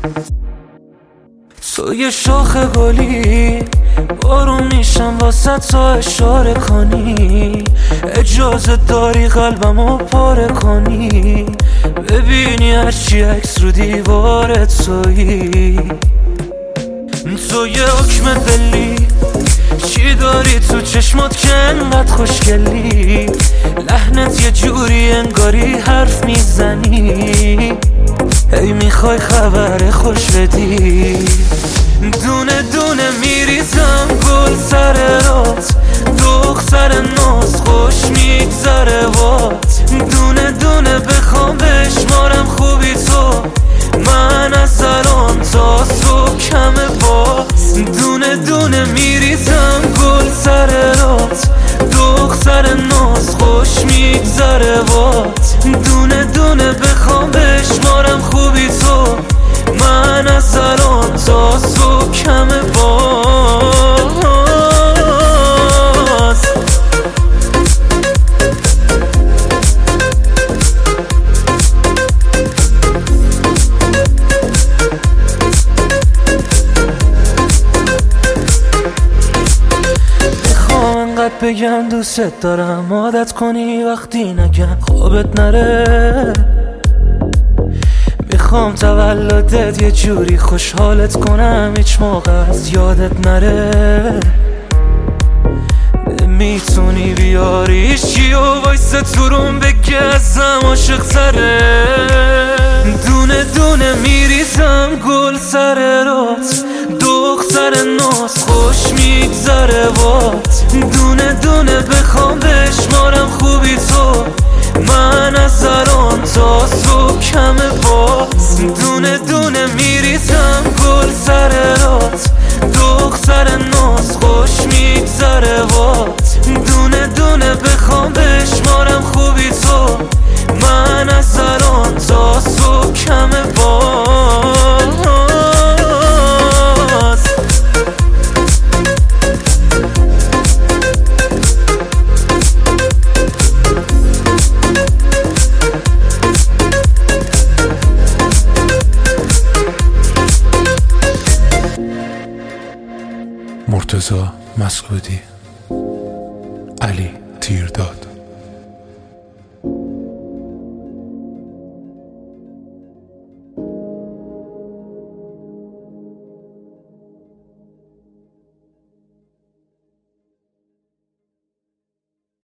تو یه شاخ گلی بارون میشم واسه تو اشاره کنی، اجازه داری قلبمو پاره کنی، ببینی هرچی عکس رو دیوار تویی. تو یه حکم دلی چی داری تو چشمات که انقدر خوشگلی، لحنت یه جوری انگاری حرف میزنی، هی میخوای خبر خوش بدی. دونه دونه میریزم گل سر رات، دختر ناز خوش میگذره وات، دونه دونه بخوام بشمارم خوبی تو، من از الان تا صبح کمه باز. دونه دونه میریزم گل سر رات، دختر ناز خوش میگذره وات، دونه دونه بخوام بشمارم خوبی تو، من از الان تا صبح کمه باز. میخوام انقدر بگم دوست دارم، عادت کنی وقتی نگم خوابت نره، میخوام تولدت یه جوری خوشحالت کنم هیچ موقع از یادت نره، نمیتونی بیاریش چی و وایسه تو روم بگه ازم عاشق تره. دونه دونه میریزم گل سر رات، دختر ناز خوش میگذره وات، دونه دونه بخوام بشمارم خوبی تو، من از الان تا صبح کمه باز. دونه دونه میریزم گل سر رات، دختر ناز خوش میگذره وات، دونه دونه بخوام بشمارم خوبی تو، من از الان تا صبح کمه باز. مرتضی مسعودی، علی تیرداد.